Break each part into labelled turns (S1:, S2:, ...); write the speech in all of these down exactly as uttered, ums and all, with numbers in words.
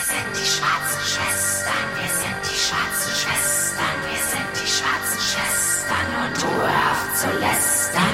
S1: sind die schwarzen Schwestern, wir sind die schwarzen Schwestern, wir sind die schwarzen Schwestern und du hör auf zu lästern.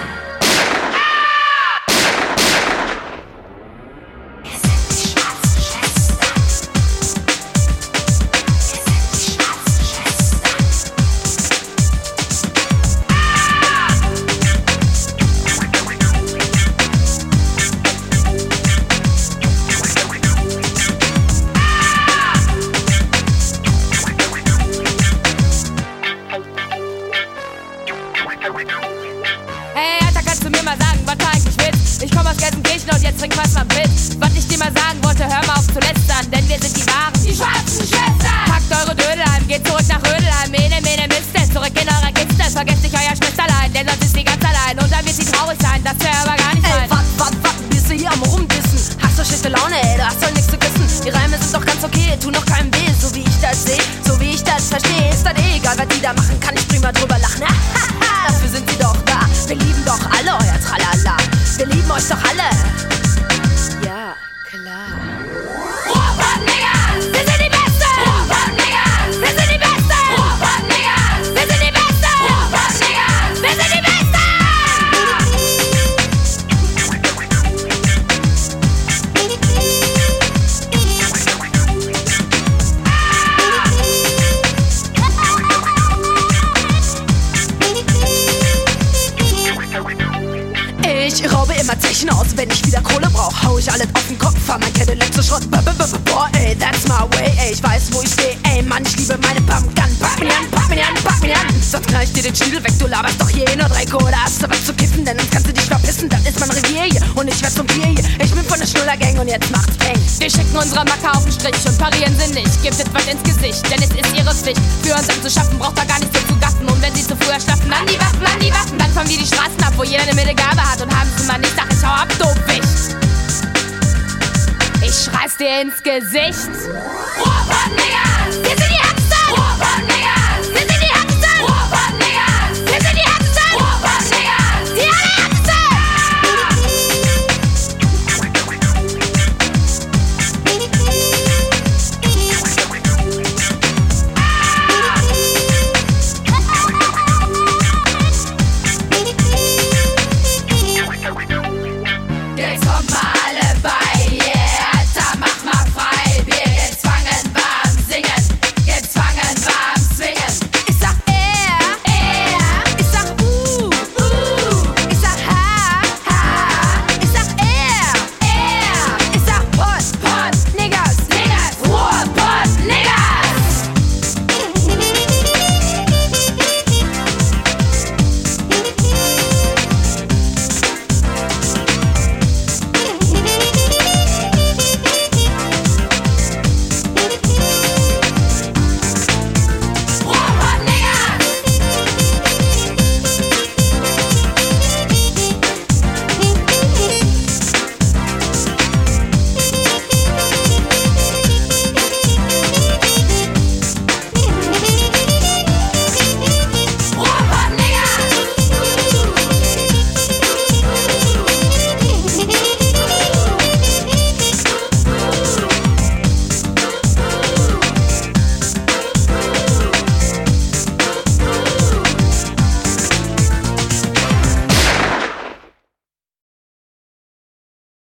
S2: Hey, Alter, kannst du mir mal sagen, was du eigentlich willst? Ich komm aus Gelsenkirchen und jetzt trink was man will. Was ich dir mal sagen wollte, hör mal auf zu lästern, denn wir sind die Wahren, die schwarzen Schwestern. Packt eure Dödel an, geht zurück nach Rödelheim. Mene, mene, Miste, zurück in eure Kiste. Vergesst nicht euer Schwesterlein, denn sonst ist sie ganz allein. Und dann wird sie traurig sein, das wär aber gar nicht
S3: Ey,
S2: fein.
S3: wart, wart, wart, bist du hier am Rumdissen? Hast du schlechte Laune, ey, du hast doch nix zu küssen. Die Reime sind doch ganz okay, tu noch keinem weh. So wie ich das seh, so wie ich das verstehe, ist das eh egal, was die da machen, kann ich prima drüber lachen. Dafür sind sie doch da. Wir lieben doch alle euer Tralala. Wir lieben euch doch alle. Ja, klar.
S2: Ruhrpott-Niggas, wir sind die Besten! Ruhrpott-Niggas, wir sind die Besten! Ruhrpott-Niggas, wir sind die Besten! Ruhrpott-Niggas, wir sind die Besten!
S3: Ich raube immer Zeichen aus, wenn ich wieder Kohle brauch. Hau ich alles auf den Kopf, fahr mein Cadillac zu Schrott. Boah, ey, that's my way, ey, ich weiß, wo ich steh. Ey, Mann, ich liebe meine Pumpgun. Pack mich an, pack mich an, pack mich an. Sonst knall ich dir den Schniedel weg, du laberst doch hier nur Dreck. Oder hast du was zu kiffen, denn sonst kannst du dich verpissen. Das ist mein Revier hier und ich werd zum Tier hier. Ich bin von der Schnuller-Gang und jetzt macht's Peng.
S2: Wir schicken unsere Macke auf den Strich und parieren sie nicht. Gibt etwas ins Gesicht, denn es ist ihre Pflicht. Für uns anzuschaffen, braucht er gar nicht so zu gaffen. Und wenn sie zu früh erstaffen, an die Waffen, an die Waffen. Dann fahren wir die Straßen ab, wo jeder eine Mittelgabe hat. Und haben sie mal nicht, sag ich hau ab, du Wicht. Ich schrei's dir ins Gesicht. Ruhrpott-Niggas!